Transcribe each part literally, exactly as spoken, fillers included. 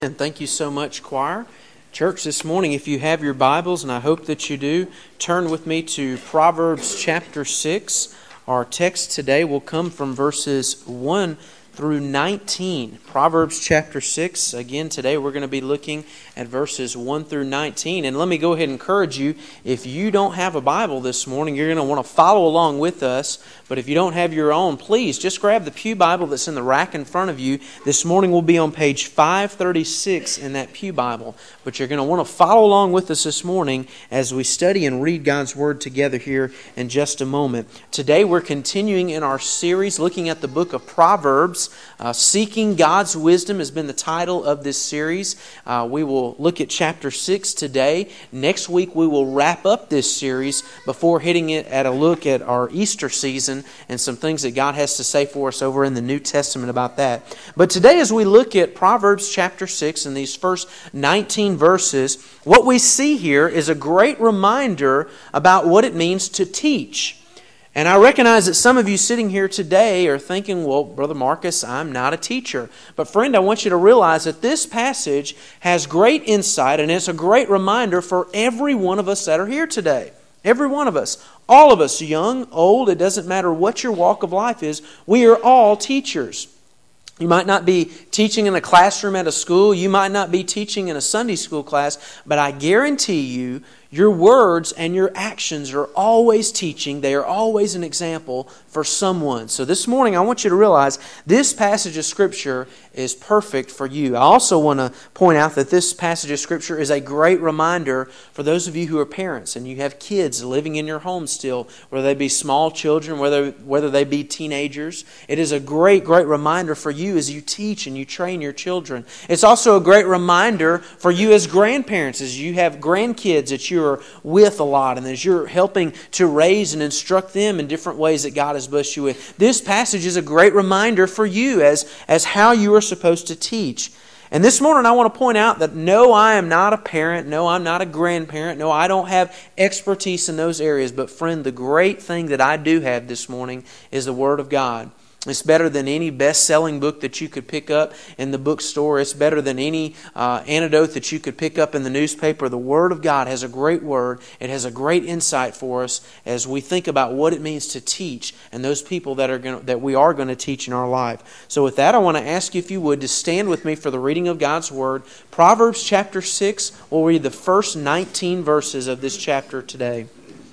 And thank you so much, choir. Church, this morning, if you have your Bibles, and I hope that you do, turn with me to Proverbs chapter six. Our text today will come from verses one through nineteen. Proverbs chapter six. Again, today we're going to be looking at verses one through nineteen. And let me go ahead and encourage you, if you don't have a Bible this morning, you're going to want to follow along with us. But if you don't have your own, please just grab the pew Bible that's in the rack in front of you. This morning we'll be on page five thirty-six in that pew Bible. But you're going to want to follow along with us this morning as we study and read God's Word together here in just a moment. Today we're continuing in our series looking at the book of Proverbs. Uh, Seeking God's Wisdom has been the title of this series. Uh, we will look at chapter six today. Next week we will wrap up this series before hitting it at a look at our Easter season and some things that God has to say for us over in the New Testament about that. But today as we look at Proverbs chapter six and these first nineteen verses, what we see here is a great reminder about what it means to teach. And I recognize that some of you sitting here today are thinking, well, Brother Marcus, I'm not a teacher. But friend, I want you to realize that this passage has great insight and it's a great reminder for every one of us that are here today. Every one of us. All of us, young, old, it doesn't matter what your walk of life is, we are all teachers. You might not be teaching in a classroom at a school. You might not be teaching in a Sunday school class. But I guarantee you, your words and your actions are always teaching. They are always an example for someone. So this morning, I want you to realize this passage of Scripture is perfect for you. I also want to point out that this passage of Scripture is a great reminder for those of you who are parents and you have kids living in your home still, whether they be small children, whether, whether they be teenagers. It is a great, great reminder for you as you teach and you train your children. It's also a great reminder for you as grandparents, as you have grandkids that you are with a lot and as you're helping to raise and instruct them in different ways that God has blessed you with. This passage is a great reminder for you as, as how you are supposed to teach. And this morning I want to point out that no, I am not a parent. No, I'm not a grandparent. No, I don't have expertise in those areas. But friend, the great thing that I do have this morning is the Word of God. It's better than any best-selling book that you could pick up in the bookstore. It's better than any uh, antidote that you could pick up in the newspaper. The Word of God has a great word. It has a great insight for us as we think about what it means to teach and those people that are going that we are going to teach in our life. So with that, I want to ask you, if you would, to stand with me for the reading of God's Word. Proverbs chapter six, we'll read the first nineteen verses of this chapter today.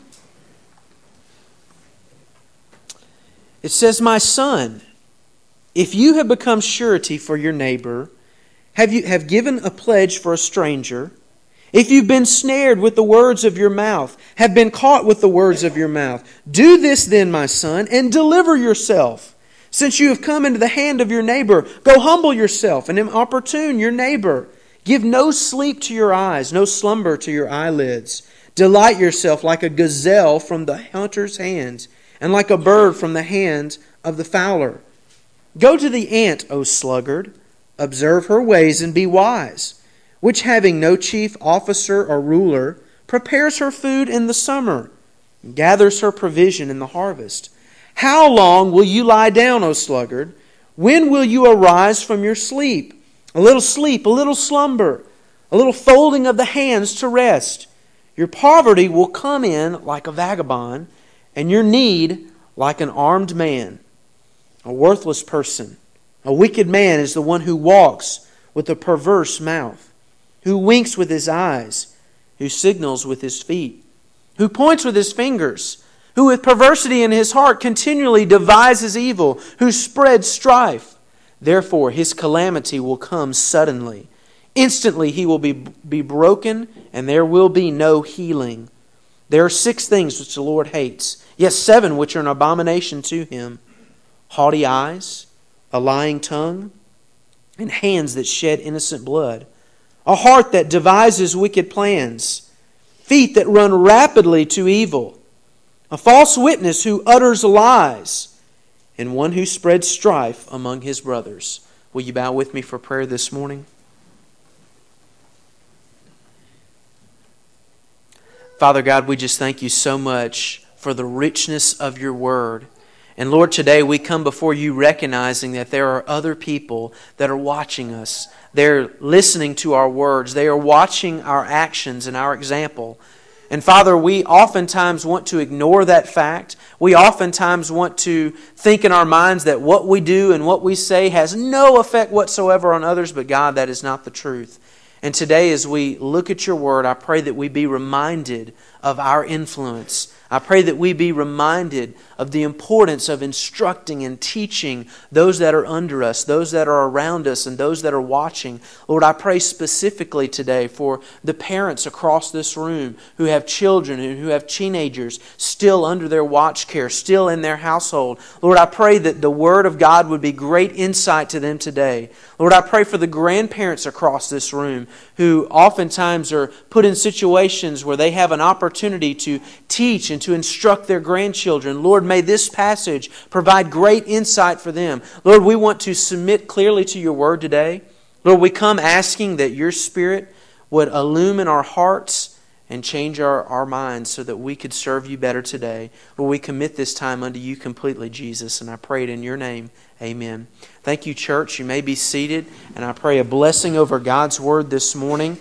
It says, "My son, if you have become surety for your neighbor, have you have given a pledge for a stranger, if you've been snared with the words of your mouth, have been caught with the words of your mouth, do this then, my son, and deliver yourself. Since you have come into the hand of your neighbor, go humble yourself and importune your neighbor. Give no sleep to your eyes, no slumber to your eyelids. Delight yourself like a gazelle from the hunter's hands, and like a bird from the hand of the fowler. Go to the ant, O sluggard, observe her ways and be wise, which having no chief officer or ruler, prepares her food in the summer, and gathers her provision in the harvest. How long will you lie down, O sluggard? When will you arise from your sleep? A little sleep, a little slumber, a little folding of the hands to rest. Your poverty will come in like a vagabond, and your need like an armed man. A worthless person, a wicked man is the one who walks with a perverse mouth, who winks with his eyes, who signals with his feet, who points with his fingers, who with perversity in his heart continually devises evil, who spreads strife. Therefore his calamity will come suddenly. Instantly he will be, be broken, and there will be no healing. There are six things which the Lord hates, yes, seven which are an abomination to Him: haughty eyes, a lying tongue, and hands that shed innocent blood, a heart that devises wicked plans, feet that run rapidly to evil, a false witness who utters lies, and one who spreads strife among his brothers." Will you bow with me for prayer this morning? Father God, we just thank you so much for the richness of your word. And Lord, today we come before you recognizing that there are other people that are watching us. They're listening to our words. They are watching our actions and our example. And Father, we oftentimes want to ignore that fact. We oftentimes want to think in our minds that what we do and what we say has no effect whatsoever on others, but God, that is not the truth. And today as we look at your word, I pray that we be reminded of our influence. I pray that we be reminded of the importance of instructing and teaching those that are under us, those that are around us, and those that are watching. Lord, I pray specifically today for the parents across this room who have children and who have teenagers still under their watch care, still in their household. Lord, I pray that the Word of God would be great insight to them today. Lord, I pray for the grandparents across this room who oftentimes are put in situations where they have an opportunity to teach and to instruct their grandchildren. Lord, may this passage provide great insight for them. Lord, we want to submit clearly to your word today. Lord, we come asking that your Spirit would illumine our hearts and change our, our minds so that we could serve you better today. Lord, we commit this time unto you completely, Jesus, and I pray it in your name. Amen. Thank you, church. You may be seated, and I pray a blessing over God's word this morning.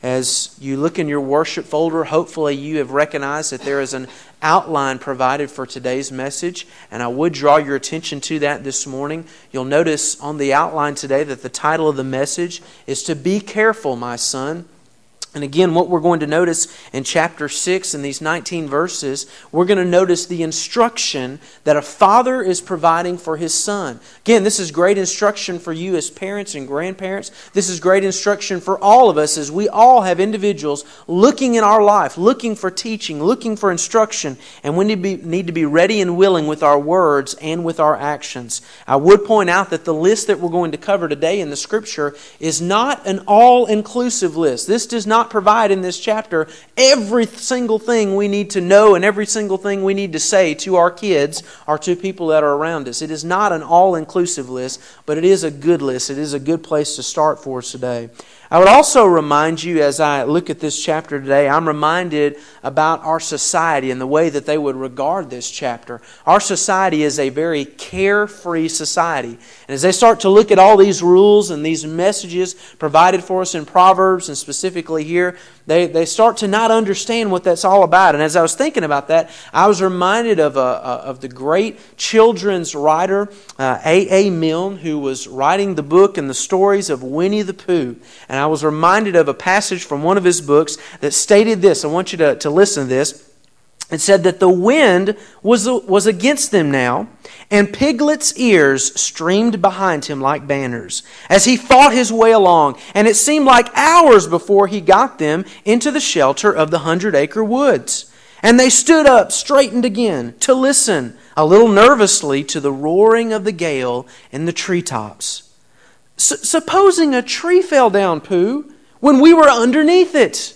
As you look in your worship folder, hopefully you have recognized that there is an outline provided for today's message, and I would draw your attention to that this morning. You'll notice on the outline today that the title of the message is To Be Careful, My Son. And again, what we're going to notice in chapter six, in these nineteen verses, we're going to notice the instruction that a father is providing for his son. Again, this is great instruction for you as parents and grandparents. This is great instruction for all of us as we all have individuals looking in our life, looking for teaching, looking for instruction, and we need to be, need to be ready and willing with our words and with our actions. I would point out that the list that we're going to cover today in the Scripture is not an all-inclusive list. This does not provide in this chapter every single thing we need to know and every single thing we need to say to our kids or to people that are around us. It is not an all-inclusive list, but it is a good list. It is a good place to start for us today. I would also remind you as I look at this chapter today, I'm reminded about our society and the way that they would regard this chapter. Our society is a very carefree society. And as they start to look at all these rules and these messages provided for us in Proverbs and specifically here, they, they start to not understand what that's all about. And as I was thinking about that, I was reminded of, a, of the great children's writer, uh, A A Milne, who was writing the book and the stories of Winnie the Pooh. And I was reminded of a passage from one of his books that stated this. I want you to, to listen to this. It said that the wind was, was against them now, and Piglet's ears streamed behind him like banners as he fought his way along, and it seemed like hours before he got them into the shelter of the hundred-acre woods. And they stood up, straightened again, to listen a little nervously to the roaring of the gale in the treetops. S- supposing a tree fell down, Pooh, when we were underneath it?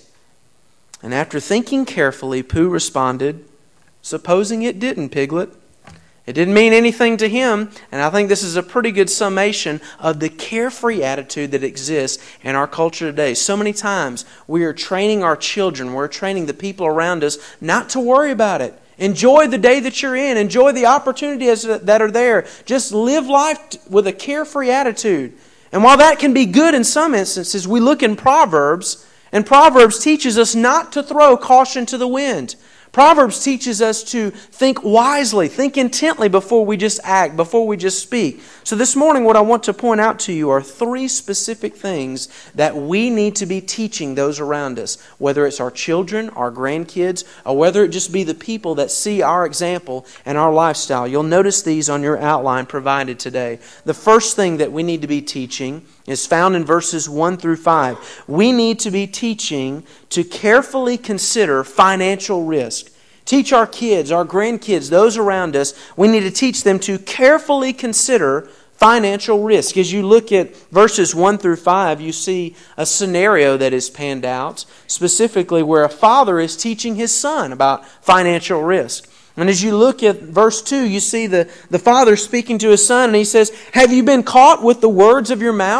And after thinking carefully, Pooh responded, supposing it didn't, Piglet. It didn't mean anything to him, and I think this is a pretty good summation of the carefree attitude that exists in our culture today. So many times we are training our children, we're training the people around us not to worry about it. Enjoy the day that you're in. Enjoy the opportunities that are there. Just live life with a carefree attitude. And while that can be good in some instances, we look in Proverbs, and Proverbs teaches us not to throw caution to the wind. Proverbs teaches us to think wisely, think intently before we just act, before we just speak. So this morning what I want to point out to you are three specific things that we need to be teaching those around us, whether it's our children, our grandkids, or whether it just be the people that see our example and our lifestyle. You'll notice these on your outline provided today. The first thing that we need to be teaching is found in verses one through five. We need to be teaching to carefully consider financial risk. Teach our kids, our grandkids, those around us, we need to teach them to carefully consider financial risk. As you look at verses one through five, you see a scenario that is panned out, specifically where a father is teaching his son about financial risk. And as you look at verse two, you see the, the father speaking to his son, and he says, have you been caught with the words of your mouth?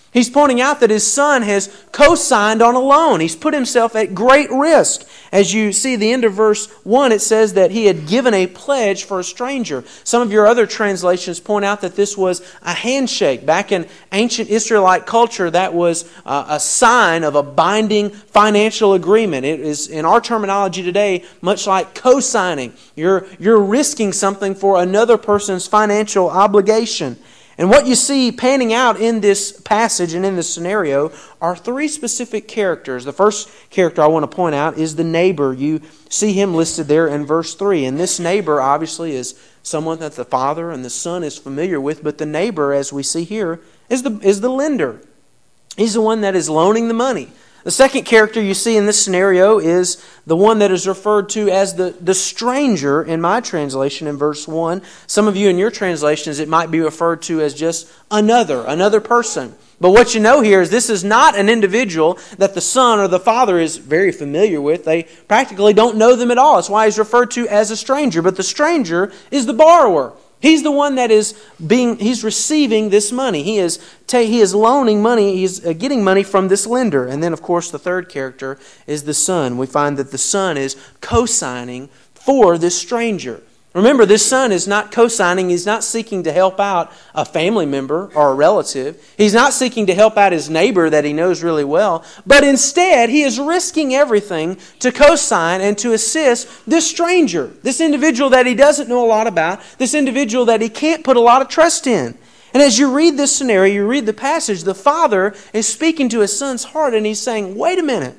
He's pointing out that his son has co-signed on a loan. He's put himself at great risk. As you see the end of verse one, it says that he had given a pledge for a stranger. Some of your other translations point out that this was a handshake. Back in ancient Israelite culture, that was a sign of a binding financial agreement. It is, in our terminology today, much like co-signing. You're, you're risking something for another person's financial obligation. And what you see panning out in this passage and in this scenario are three specific characters. The first character I want to point out is the neighbor. You see him listed there in verse three. And this neighbor obviously is someone that the father and the son is familiar with. But the neighbor, as we see here, is the, is the lender. He's the one that is loaning the money. The second character you see in this scenario is the one that is referred to as the, the stranger in my translation in verse one. Some of you in your translations, it might be referred to as just another, another person. But what you know here is this is not an individual that the son or the father is very familiar with. They practically don't know them at all. That's why he's referred to as a stranger. But the stranger is the borrower. He's the one that is being, he's receiving this money. He is, he is loaning money, he's getting money from this lender. And then, of course, the third character is the son. We find that the son is co-signing for this stranger. Remember, this son is not co-signing. He's not seeking to help out a family member or a relative. He's not seeking to help out his neighbor that he knows really well. But instead, he is risking everything to co-sign and to assist this stranger, this individual that he doesn't know a lot about, this individual that he can't put a lot of trust in. And as you read this scenario, you read the passage, the father is speaking to his son's heart and he's saying, wait a minute,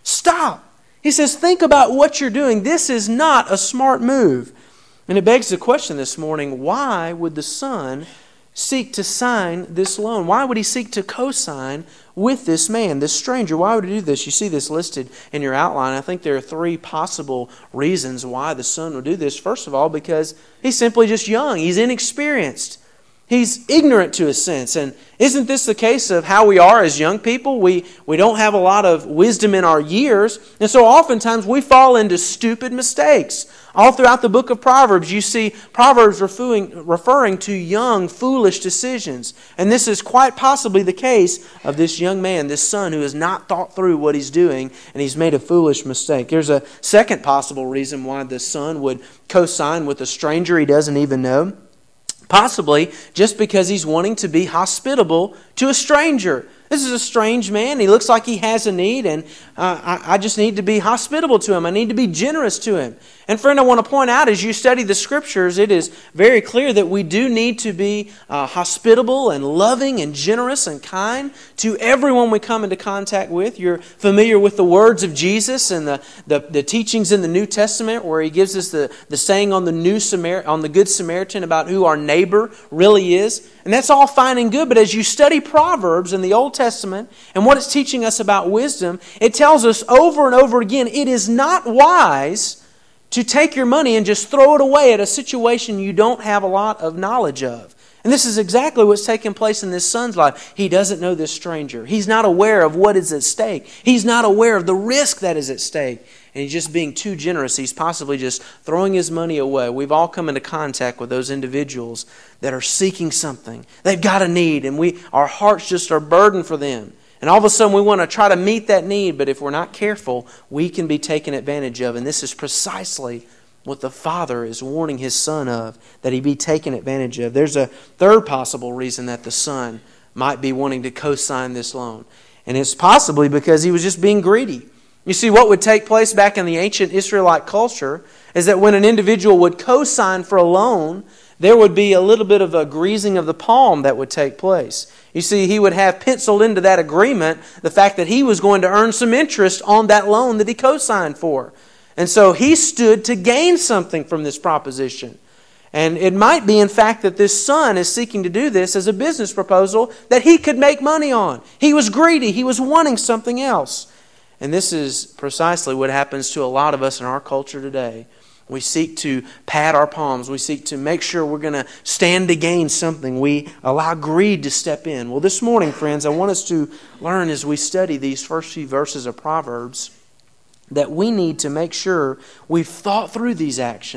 stop. He says, think about what you're doing. This is not a smart move. And it begs the question this morning, why would the son seek to sign this loan? Why would he seek to co-sign with this man, this stranger? Why would he do this? You see this listed in your outline. I think there are three possible reasons why the son would do this. First of all, because he's simply just young. He's inexperienced. He's ignorant to a sense. And isn't this the case of how we are as young people? We, we don't have a lot of wisdom in our years. And so oftentimes we fall into stupid mistakes. All throughout the book of Proverbs, you see Proverbs referring, referring to young, foolish decisions. And this is quite possibly the case of this young man, this son who has not thought through what he's doing, and he's made a foolish mistake. There's a second possible reason why the son would co-sign with a stranger he doesn't even know. Possibly just because he's wanting to be hospitable to a stranger. This is a strange man. He looks like he has a need, and uh, I, I just need to be hospitable to him. I need to be generous to him. And friend, I want to point out, as you study the Scriptures, it is very clear that we do need to be uh, hospitable and loving and generous and kind to everyone we come into contact with. You're familiar with the words of Jesus and the, the, the teachings in the New Testament where He gives us the, the saying on the, New Samar- on the Good Samaritan about who our neighbor really is. And that's all fine and good, but as you study Proverbs in the Old Testament and what it's teaching us about wisdom, it tells us over and over again, it is not wise to take your money and just throw it away at a situation you don't have a lot of knowledge of. And this is exactly what's taking place in this son's life. He doesn't know this stranger. He's not aware of what is at stake. He's not aware of the risk that is at stake. And he's just being too generous. He's possibly just throwing his money away. We've all come into contact with those individuals that are seeking something. They've got a need, and we our hearts just are burdened for them. And all of a sudden we want to try to meet that need, but if we're not careful, we can be taken advantage of. And this is precisely what the father is warning his son of, that he be taken advantage of. There's a third possible reason that the son might be wanting to co-sign this loan. And it's possibly because he was just being greedy. You see, what would take place back in the ancient Israelite culture is that when an individual would co-sign for a loan, there would be a little bit of a greasing of the palm that would take place. You see, he would have penciled into that agreement the fact that he was going to earn some interest on that loan that he co-signed for. And so he stood to gain something from this proposition. And it might be, in fact, that this son is seeking to do this as a business proposal that he could make money on. He was greedy. He was wanting something else. And this is precisely what happens to a lot of us in our culture today. We seek to pad our palms. We seek to make sure we're going to stand to gain something. We allow greed to step in. Well, this morning, friends, I want us to learn as we study these first few verses of Proverbs that we need to make sure we've thought through these actions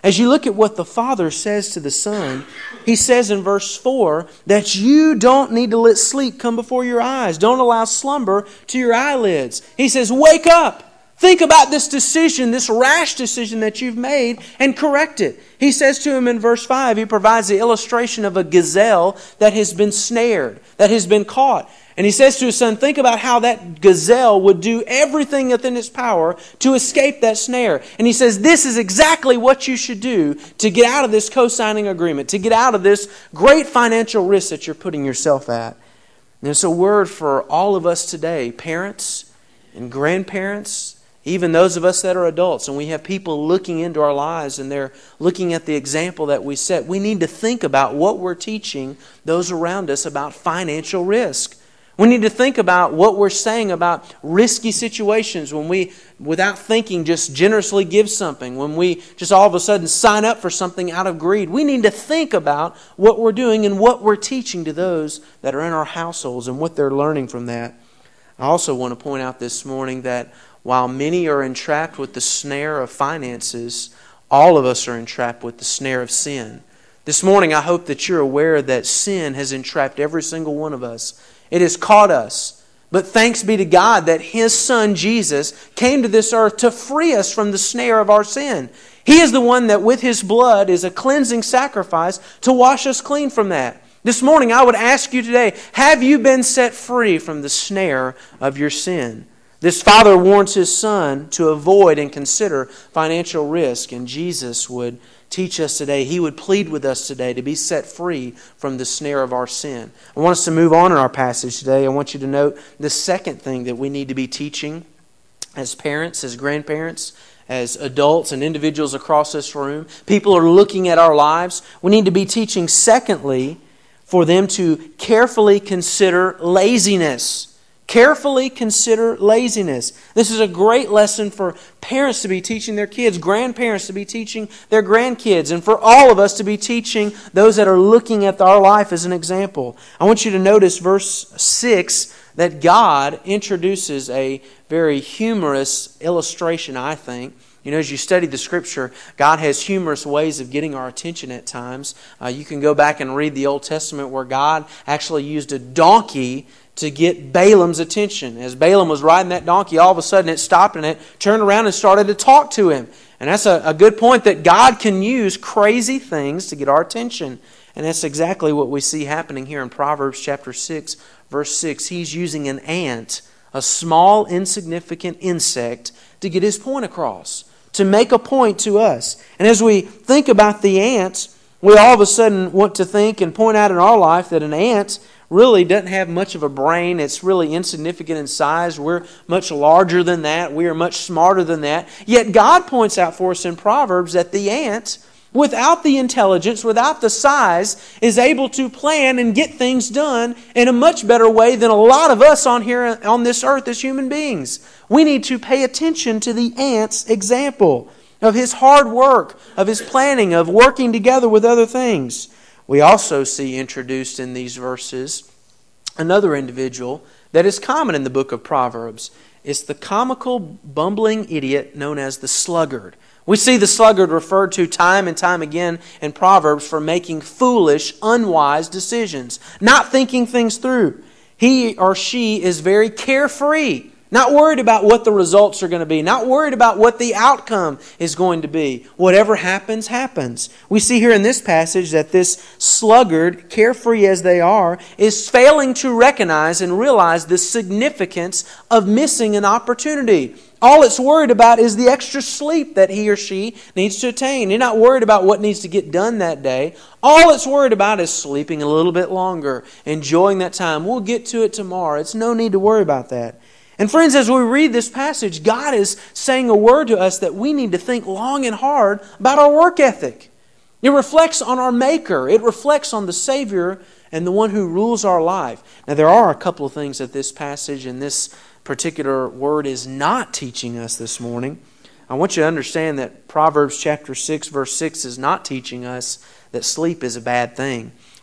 As you look at what the Father says to the Son, He says in verse four that you don't need to let sleep come before your eyes. Don't allow slumber to your eyelids. He says, wake up. Think about this decision, this rash decision that you've made, and correct it. He says to him in verse five, He provides the illustration of a gazelle that has been snared, that has been caught. And He says to His Son, think about how that gazelle would do everything within its power to escape that snare. And He says, this is exactly what you should do to get out of this co-signing agreement, to get out of this great financial risk that you're putting yourself at. And it's a word for all of us today, parents and grandparents, even those of us that are adults, and we have people looking into our lives and they're looking at the example that we set. We need to think about what we're teaching those around us about financial risk. We need to think about what we're saying about risky situations when we, without thinking, just generously give something. When we just all of a sudden sign up for something out of greed. We need to think about what we're doing and what we're teaching to those that are in our households and what they're learning from that. I also want to point out this morning that while many are entrapped with the snare of finances, all of us are entrapped with the snare of sin. This morning, I hope that you're aware that sin has entrapped every single one of us. It has caught us. But thanks be to God that His Son, Jesus, came to this earth to free us from the snare of our sin. He is the one that with His blood is a cleansing sacrifice to wash us clean from that. This morning, I would ask you today, have you been set free from the snare of your sin? This father warns his son to avoid and consider financial risk, and Jesus would teach us today, He would plead with us today to be set free from the snare of our sin. I want us to move on in our passage today. I want you to note the second thing that we need to be teaching as parents, as grandparents, as adults and individuals across this room. People are looking at our lives. We need to be teaching, secondly, for them to carefully consider laziness. Carefully consider laziness. This is a great lesson for parents to be teaching their kids, grandparents to be teaching their grandkids, and for all of us to be teaching those that are looking at our life as an example. I want you to notice verse six that God introduces a very humorous illustration, I think. You know, as you study the Scripture, God has humorous ways of getting our attention at times. Uh, you can go back and read the Old Testament where God actually used a donkey to get Balaam's attention. As Balaam was riding that donkey, all of a sudden it stopped and it turned around and started to talk to him. And that's a, a good point, that God can use crazy things to get our attention. And that's exactly what we see happening here in Proverbs chapter six, verse six. He's using an ant, a small, insignificant insect, to get his point across, to make a point to us. And as we think about the ants, we all of a sudden want to think and point out in our life that an ant really doesn't have much of a brain. It's really insignificant in size. We're much larger than that. We are much smarter than that. Yet God points out for us in Proverbs that the ant, without the intelligence, without the size, is able to plan and get things done in a much better way than a lot of us on here on this earth as human beings. We need to pay attention to the ant's example of his hard work, of his planning, of working together with other things. We also see introduced in these verses another individual that is common in the book of Proverbs. It's the comical, bumbling idiot known as the sluggard. We see the sluggard referred to time and time again in Proverbs for making foolish, unwise decisions, not thinking things through. He or she is very carefree, not worried about what the results are going to be, not worried about what the outcome is going to be. Whatever happens, happens. We see here in this passage that this sluggard, carefree as they are, is failing to recognize and realize the significance of missing an opportunity. All it's worried about is the extra sleep that he or she needs to attain. You're not worried about what needs to get done that day. All it's worried about is sleeping a little bit longer, enjoying that time. We'll get to it tomorrow. It's no need to worry about that. And friends, as we read this passage, God is saying a word to us that we need to think long and hard about our work ethic. It reflects on our Maker. It reflects on the Savior and the one who rules our life. Now, there are a couple of things that this passage and this particular word is not teaching us this morning. I want you to understand that Proverbs chapter six, verse six is not teaching us that sleep is a bad thing.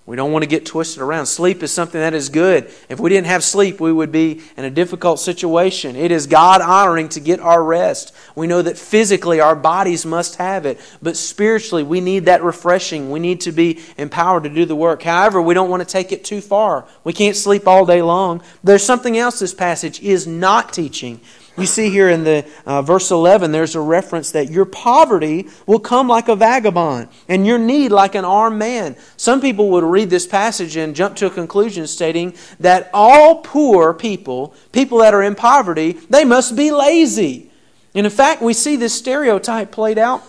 We don't want to get twisted around. Sleep is something that is good. If we didn't have sleep, we would be in a difficult situation. It is God-honoring to get our rest. We know that physically our bodies must have it, but spiritually we need that refreshing. We need to be empowered to do the work. However, we don't want to take it too far. We can't sleep all day long. There's something else this passage is not teaching. You see here in the uh, verse eleven, there's a reference that your poverty will come like a vagabond and your need like an armed man. Some people would read this passage and jump to a conclusion stating that all poor people, people that are in poverty, they must be lazy. And in fact, we see this stereotype played out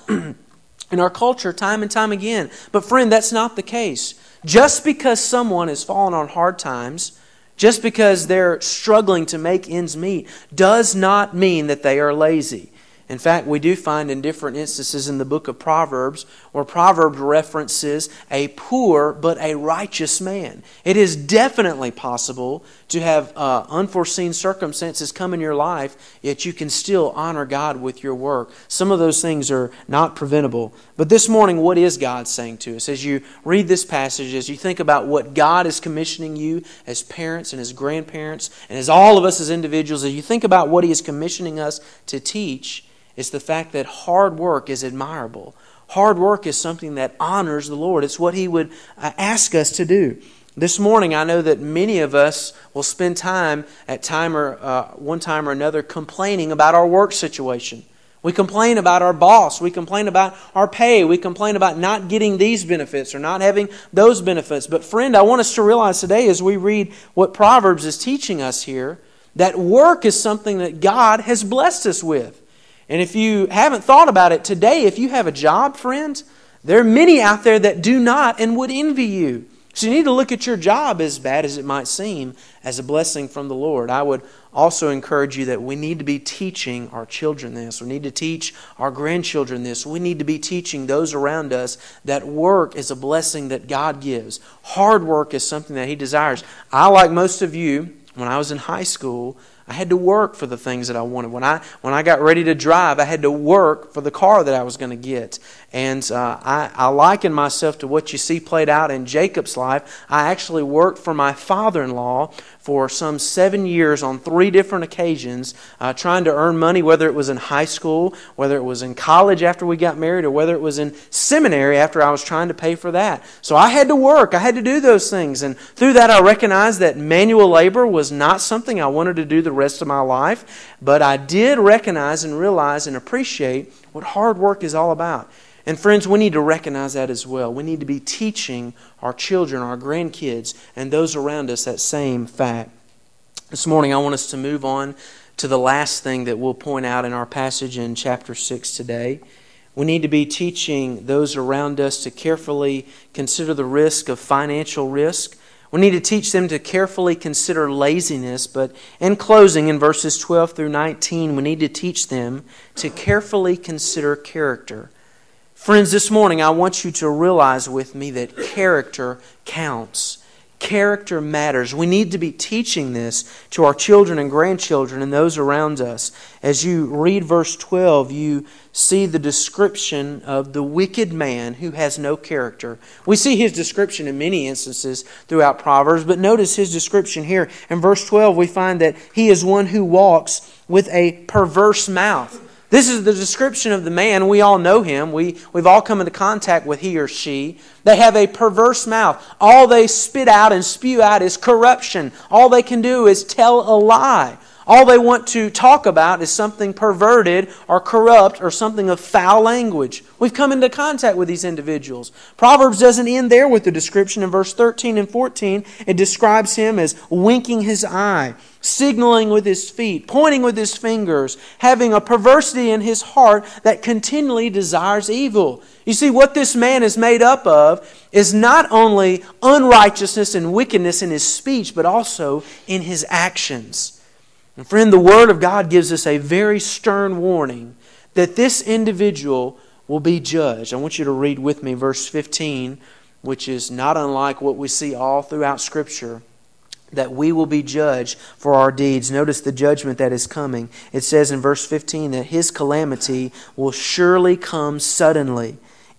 in our culture time and time again. But friend, that's not the case. Just because someone has fallen on hard times, just because they're struggling to make ends meet, does not mean that they are lazy. In fact, we do find in different instances in the book of Proverbs where Proverbs references a poor but a righteous man. It is definitely possible to have uh, unforeseen circumstances come in your life, yet you can still honor God with your work. Some of those things are not preventable. But this morning, what is God saying to us? As you read this passage, as you think about what God is commissioning you as parents and as grandparents, and as all of us as individuals, as you think about what He is commissioning us to teach, it's the fact that hard work is admirable. Hard work is something that honors the Lord. It's what He would ask us to do. This morning, I know that many of us will spend time at time or uh, one time or another complaining about our work situation. We complain about our boss. We complain about our pay. We complain about not getting these benefits or not having those benefits. But friend, I want us to realize today as we read what Proverbs is teaching us here, that work is something that God has blessed us with. And if you haven't thought about it today, if you have a job, friends, there are many out there that do not and would envy you. So you need to look at your job, as bad as it might seem, as a blessing from the Lord. I would also encourage you that we need to be teaching our children this. We need to teach our grandchildren this. We need to be teaching those around us that work is a blessing that God gives. Hard work is something that He desires. I, like most of you, when I was in high school, I had to work for the things that I wanted. When I when I got ready to drive, I had to work for the car that I was going to get. And uh, I, I liken myself to what you see played out in Jacob's life. I actually worked for my father-in-law for some seven years on three different occasions, uh, trying to earn money, whether it was in high school, whether it was in college after we got married, or whether it was in seminary after I was trying to pay for that. So I had to work. I had to do those things. And through that, I recognized that manual labor was not something I wanted to do the rest of my life. But I did recognize and realize and appreciate what hard work is all about. And friends, we need to recognize that as well. We need to be teaching our children, our grandkids, and those around us that same fact. This morning I want us to move on to the last thing that we'll point out in our passage in chapter six today. We need to be teaching those around us to carefully consider the risk of financial risk. We need to teach them to carefully consider laziness. But in closing, in verses twelve through nineteen, we need to teach them to carefully consider character. Friends, this morning I want you to realize with me that character counts. Character matters. We need to be teaching this to our children and grandchildren and those around us. As you read verse twelve, you see the description of the wicked man who has no character. We see his description in many instances throughout Proverbs, but notice his description here. In verse twelve, we find that he is one who walks with a perverse mouth. This is the description of the man. We all know him. We, we've all come into contact with he or she. They have a perverse mouth. All they spit out and spew out is corruption. All they can do is tell a lie. All they want to talk about is something perverted or corrupt or something of foul language. We've come into contact with these individuals. Proverbs doesn't end there with the description. In verse thirteen and fourteen, it describes him as winking his eye, signaling with his feet, pointing with his fingers, having a perversity in his heart that continually desires evil. You see, what this man is made up of is not only unrighteousness and wickedness in his speech, but also in his actions. And friend, the Word of God gives us a very stern warning that this individual will be judged. I want you to read with me verse fifteen, which is not unlike what we see all throughout Scripture, that we will be judged for our deeds. Notice the judgment that is coming. It says in verse fifteen that his calamity will surely come suddenly.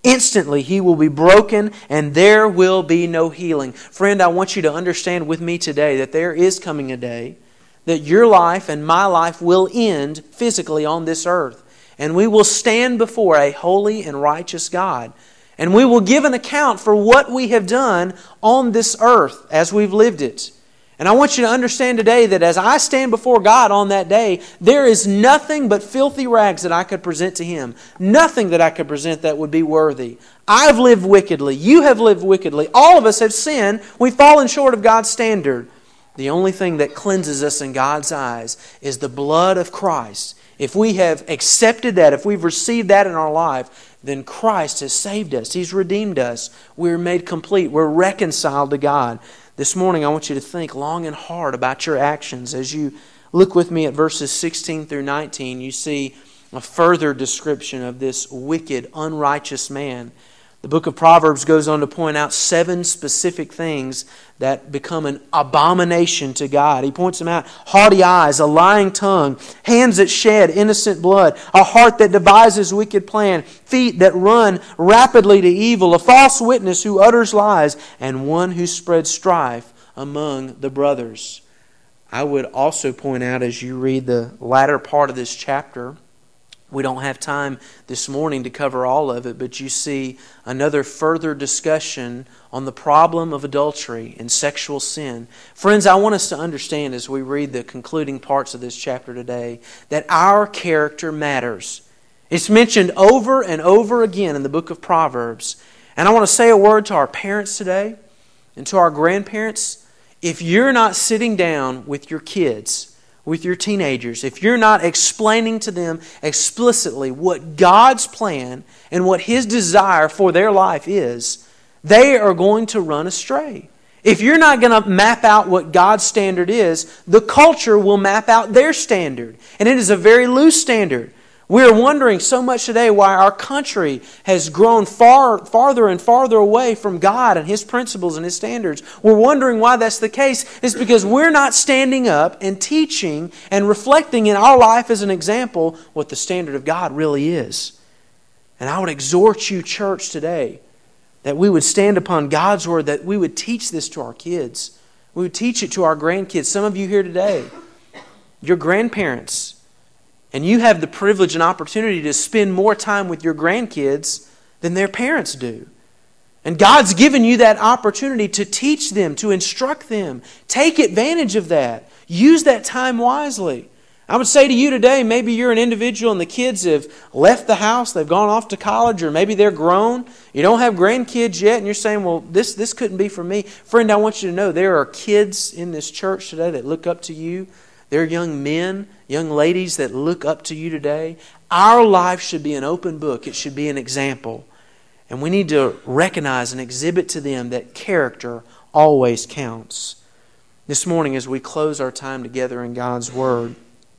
Instantly he will be broken and there will be no healing. Friend, I want you to understand with me today that there is coming a day that your life and my life will end physically on this earth. And we will stand before a holy and righteous God. And we will give an account for what we have done on this earth as we've lived it. And I want you to understand today that as I stand before God on that day, there is nothing but filthy rags that I could present to Him. Nothing that I could present that would be worthy. I've lived wickedly. You have lived wickedly. All of us have sinned. We've fallen short of God's standard. The only thing that cleanses us in God's eyes is the blood of Christ. If we have accepted that, if we've received that in our life, then Christ has saved us. He's redeemed us. We're made complete. We're reconciled to God. This morning I want you to think long and hard about your actions. As you look with me at verses sixteen through nineteen, you see a further description of this wicked, unrighteous man. The book of Proverbs goes on to point out seven specific things that become an abomination to God. He points them out. Haughty eyes, a lying tongue, hands that shed innocent blood, a heart that devises wicked plan, feet that run rapidly to evil, a false witness who utters lies, and one who spreads strife among the brothers. I would also point out as you read the latter part of this chapter, we don't have time this morning to cover all of it, but you see another further discussion on the problem of adultery and sexual sin. Friends, I want us to understand as we read the concluding parts of this chapter today that our character matters. It's mentioned over and over again in the book of Proverbs. And I want to say a word to our parents today and to our grandparents. If you're not sitting down with your kids, with your teenagers, if you're not explaining to them explicitly what God's plan and what His desire for their life is, they are going to run astray. If you're not going to map out what God's standard is, the culture will map out their standard. And it is a very loose standard. We're wondering so much today why our country has grown far, farther and farther away from God and His principles and His standards. We're wondering why that's the case. It's because we're not standing up and teaching and reflecting in our life as an example what the standard of God really is. And I would exhort you, church, today, that we would stand upon God's Word, that we would teach this to our kids. We would teach it to our grandkids. Some of you here today, your grandparents, and you have the privilege and opportunity to spend more time with your grandkids than their parents do. And God's given you that opportunity to teach them, to instruct them. Take advantage of that. Use that time wisely. I would say to you today, maybe you're an individual and the kids have left the house, they've gone off to college, or maybe they're grown. You don't have grandkids yet, and you're saying, well, this, this couldn't be for me. Friend, I want you to know there are kids in this church today that look up to you. There are young men, young ladies that look up to you today. Our life should be an open book. It should be an example. And we need to recognize and exhibit to them that character always counts. This morning, as we close our time together in God's Word,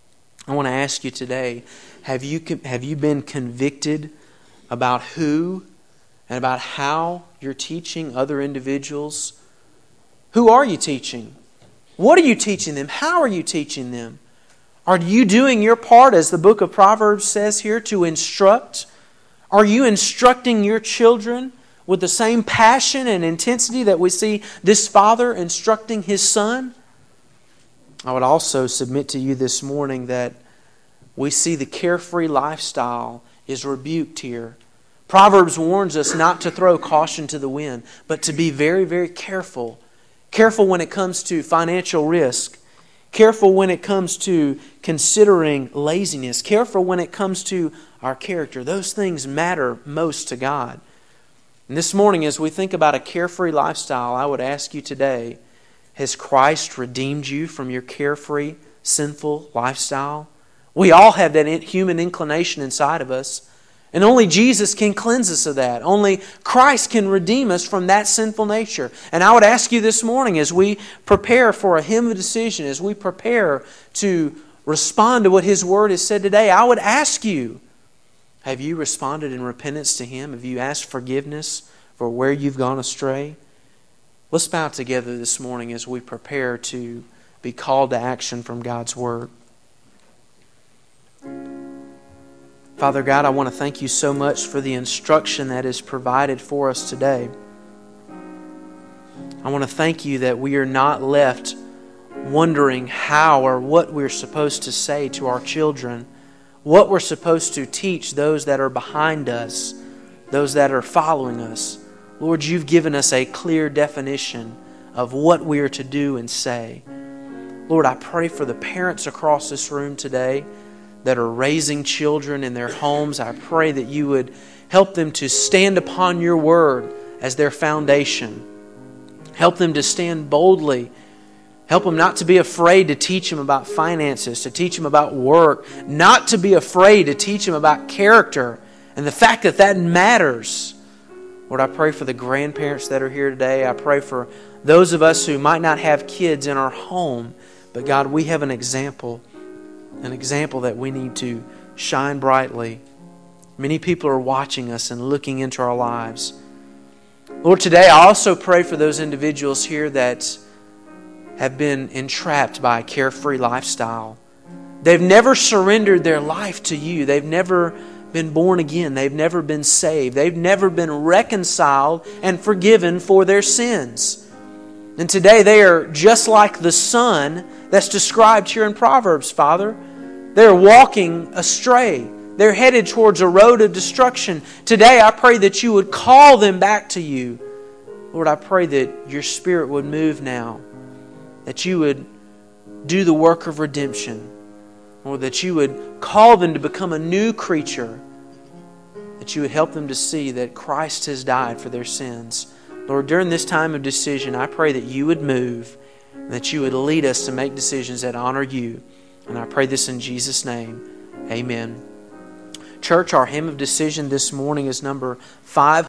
I want to ask you today, have you, have you been convicted about who and about how you're teaching other individuals? Who are you teaching? What are you teaching them? How are you teaching them? Are you doing your part, as the book of Proverbs says here, to instruct? Are you instructing your children with the same passion and intensity that we see this father instructing his son? I would also submit to you this morning that we see the carefree lifestyle is rebuked here. Proverbs warns us not to throw caution to the wind, but to be very, very careful. Careful when it comes to financial risk. Careful when it comes to considering laziness. Careful when it comes to our character. Those things matter most to God. And this morning, as we think about a carefree lifestyle, I would ask you today, has Christ redeemed you from your carefree, sinful lifestyle? We all have that human inclination inside of us. And only Jesus can cleanse us of that. Only Christ can redeem us from that sinful nature. And I would ask you this morning, as we prepare for a hymn of decision, as we prepare to respond to what His Word has said today, I would ask you, have you responded in repentance to Him? Have you asked forgiveness for where you've gone astray? Let's bow together this morning as we prepare to be called to action from God's Word. Father God, I want to thank you so much for the instruction that is provided for us today. I want to thank you that we are not left wondering how or what we're supposed to say to our children, what we're supposed to teach those that are behind us, those that are following us. Lord, you've given us a clear definition of what we are to do and say. Lord, I pray for the parents across this room today that are raising children in their homes. I pray that you would help them to stand upon your word as their foundation. Help them to stand boldly. Help them not to be afraid to teach them about finances, to teach them about work, not to be afraid to teach them about character and the fact that that matters. Lord, I pray for the grandparents that are here today. I pray for those of us who might not have kids in our home, but God, we have an example An example that we need to shine brightly. Many people are watching us and looking into our lives. Lord, today I also pray for those individuals here that have been entrapped by a carefree lifestyle. They've never surrendered their life to you. They've never been born again. They've never been saved. They've never been reconciled and forgiven for their sins. And today they are just like the son that's described here in Proverbs, Father. They're walking astray. They're headed towards a road of destruction. Today I pray that you would call them back to you. Lord, I pray that your Spirit would move now. That you would do the work of redemption. Or that you would call them to become a new creature. That you would help them to see that Christ has died for their sins. Lord, during this time of decision, I pray that you would move, and that you would lead us to make decisions that honor you. And I pray this in Jesus' name. Amen. Church, our hymn of decision this morning is number five